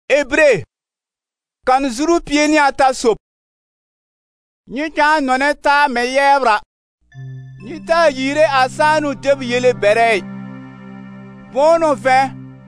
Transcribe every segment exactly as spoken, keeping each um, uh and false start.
Hébreu kan zuru pieni ata sop ni kan none ta me yebra ni ta yire asanu deb yele berei bono fe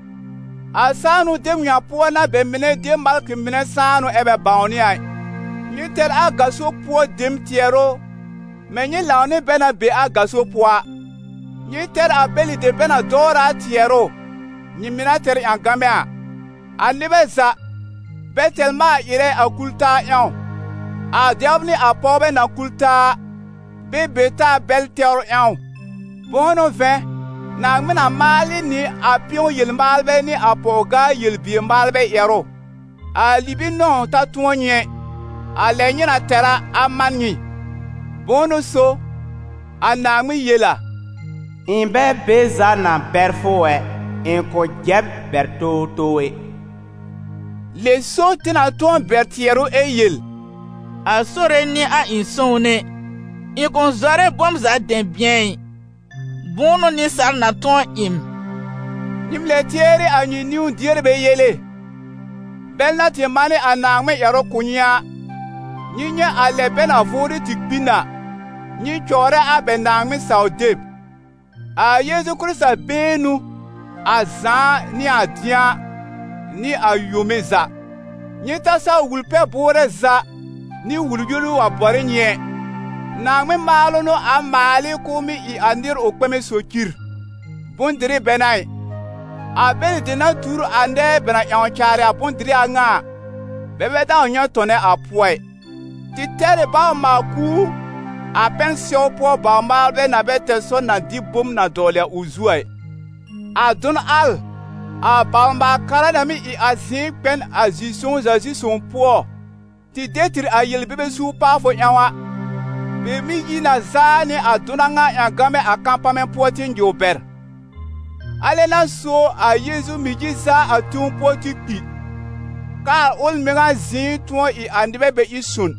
asanu dem nya po na be mine de malk mine sanu ebe bauni ai ni ter agaso po dem tiero me ni laune bena be agaso po ni ter abeli de bena dora tiero ni mina ter angamea anibeza betelma ire akulta yon a diabni apobe na kulta be beta belter yon bono ve na mina mali ni apion yelmalbe ni apoga yelbi malbe yero a libino tatuonye a lenyina tera amanyi bono so anami yela imbe beza na berfoe inko jeb bertotoe le so tina ton bertiero eyel a sore ni a insone ikon zore bom za den bien bono ni sar na ton im nim le tiere anyi niu diere be yele belna ti mani anangme yaro kunya nyinya ale bena vori tikbina nyi chore a benangme saudeb a Yesu Christa benu azan ni adia ni ayomeza ni tasa wulpe bore za ni wulgulu wa bore nye na me malo no amali kumi i andir okpeme sokir bondiri benai abel de na turu ande bena yon chare apondiri anga bebe da onyo tone apoi ti tere ba maku a pensio po ba ma be na bete so na dibum na dole uzuai adon al a bamba kala na mi i azin pen azison azison po ti detir a yel bebe su pa fo yawa be mi ina zani adona nga ya game a campament po tin jober ale na so a Yesu mi giza atun po ti pi ka ol mega zin to i andibe be isun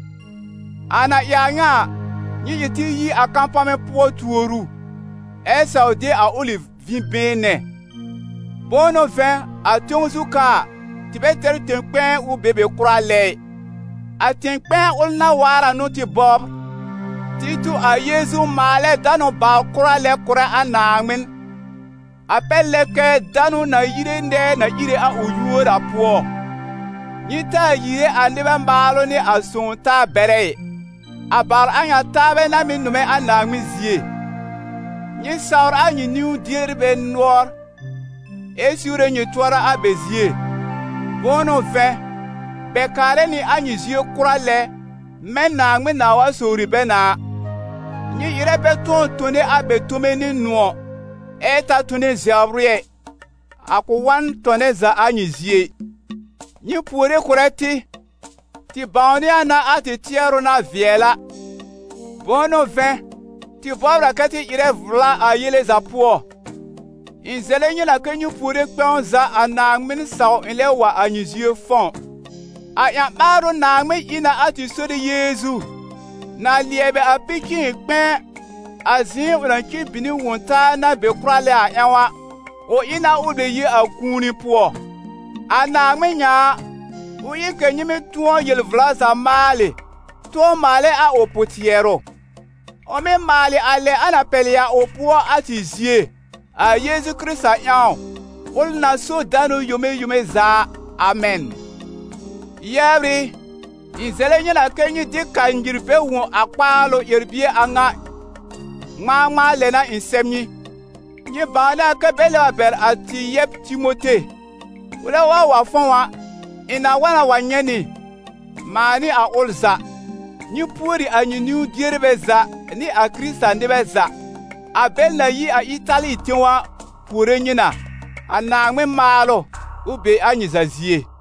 ana yanga ni yiti yi a campament po tuoru e saudi a olive vin bene bono fin a tonzuka tibeter tenkpen u bebe kurale a tenkpen ulna wara no ti bob titu a Yesu male dano ba kurale kura anamen apelle ke dano na yire nde na yire a uyura po yita yire andebe mbalo ni asunta bere abar anya tabe na minume anamen zie ni saur anyi niu dierbe noir esure nyi twara abezie bono fe bekare ni anyi zie kurale mena ngme na wa sori bena nyi ire beton tone abetome ni nuo eta tone ziabrie aku wan tone za anyi zie nyi pure kurati ti bauni ana ati tiero na viela bono fe ti bobra kati ire vla a yele za po inzele nyi na kenyu pure kpeon za anangmin saw ile wa anyizie fon a ya baro nangme ina ati sori Yesu na liebe apiki kpen azin uranki bini wonta na be kurale a yawa o ina ube yi akuni po anangme nya o yi kenyime tuo yel vla za male to male a opotiero o me male ale ana pelia opo atizie a Yesu Christa yon ol na so dano yume yume za amen yebri inzele nyina kenyi di kanjirbe won akpalo yerbie anga ma ma lena insemni nyi bana ka bele ber ati yeb Timote wala wa wa fonwa ina wana wanyeni mani a olza nyi puri anyi niu dierbe za ni a Christa ndebe za abel na yi a Italy tiwa pure nyina anangme malo ube anyi zazie